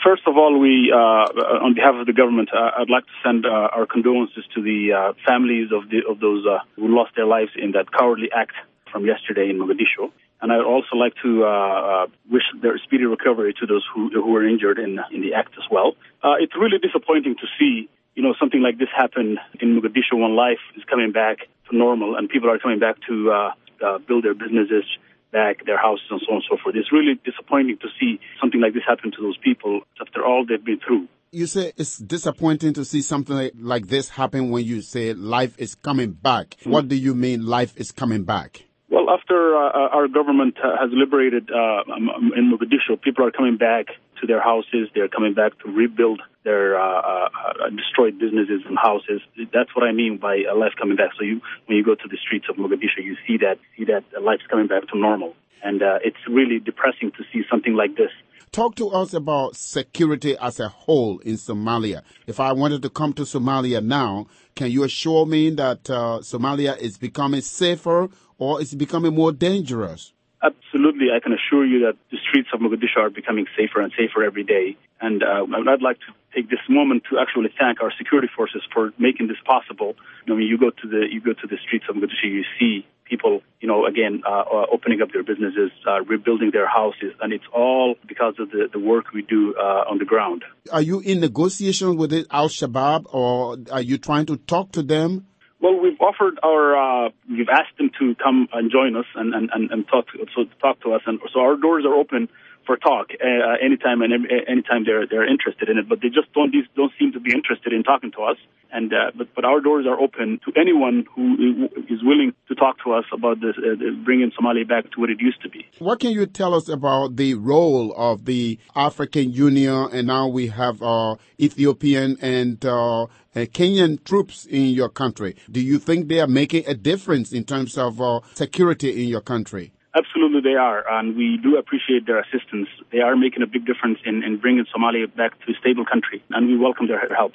First of all, we, on behalf of the government, I'd like to send our condolences to the families of those who lost their lives in that cowardly act from yesterday in Mogadishu. And I'd also like to wish their speedy recovery to those who were injured in the act as well. It's really disappointing to see, something like this happen in Mogadishu when life is coming back to normal and people are coming back to build their businesses back, their houses, and so on and so forth. It's really disappointing to see something like this happen to those people after all they've been through. You say it's disappointing to see something like this happen when you say life is coming back. What do you mean life is coming back? Well, after our government has liberated in Mogadishu, people are coming back to their houses. They're coming back to rebuild their destroyed businesses and houses. That's what I mean by life coming back. So when you go to the streets of Mogadishu, you see that life's coming back to normal. And it's really depressing to see something like this. Talk to us about security as a whole in Somalia. If I wanted to come to Somalia now, can you assure me that Somalia is becoming safer or is becoming more dangerous? Absolutely. I can assure you that the streets of Mogadishu are becoming safer and safer every day. And I'd like to take this moment to actually thank our security forces for making this possible. When you go to the streets of Mogadishu, you see people, again, opening up their businesses, rebuilding their houses, and it's all because of the work we do on the ground. Are you in negotiations with Al-Shabaab, or are you trying to talk to them? Well, we've asked them to come and join us and talk to us, and so our doors are open for talk anytime they're interested in it. But they just don't seem to be interested in talking to us. And but our doors are open to anyone who is willing to talk to us about this, bringing Somalia back to what it used to be. What can you tell us about the role of the African Union, and now we have Ethiopian and Kenyan troops in your country? Do you think they are making a difference in terms of security in your country? Absolutely, they are, and we do appreciate their assistance. They are making a big difference in bringing Somalia back to a stable country, and we welcome their help.